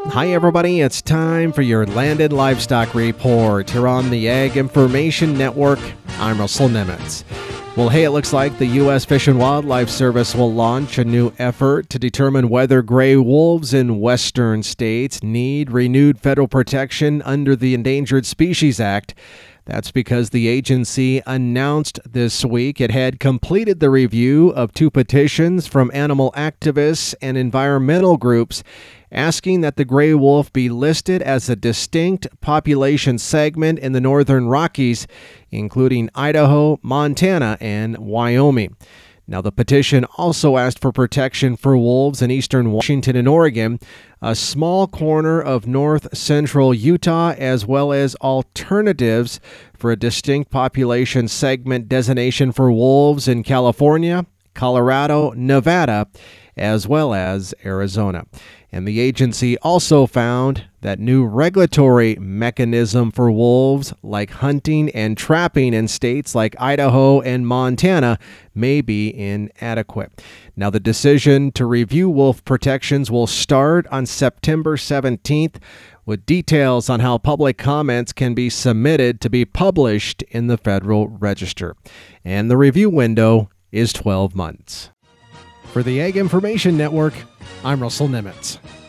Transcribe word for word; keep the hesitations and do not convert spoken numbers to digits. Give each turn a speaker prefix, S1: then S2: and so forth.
S1: Hi everybody, it's time for your Landed Livestock Report here on the Ag Information Network. I'm Russell Nemitz. Well, hey, it looks like the U S Fish and Wildlife Service will launch a new effort to determine whether gray wolves in western states need renewed federal protection under the Endangered Species Act. That's because the agency announced this week it had completed the review of two petitions from animal activists and environmental groups asking that the gray wolf be listed as a distinct population segment in the Northern Rockies, including Idaho, Montana, and Wyoming. Now, the petition also asked for protection for wolves in eastern Washington and Oregon, a small corner of north-central Utah, as well as alternatives for a distinct population segment designation for wolves in California, Colorado, Nevada, as well as Arizona. And the agency also found that new regulatory mechanism for wolves, like hunting and trapping in states like Idaho and Montana, may be inadequate. Now, the decision to review wolf protections will start on September seventeenth, with details on how public comments can be submitted to be published in the Federal Register. And the review window is twelve months. For the Ag Information Network, I'm Russell Nemitz.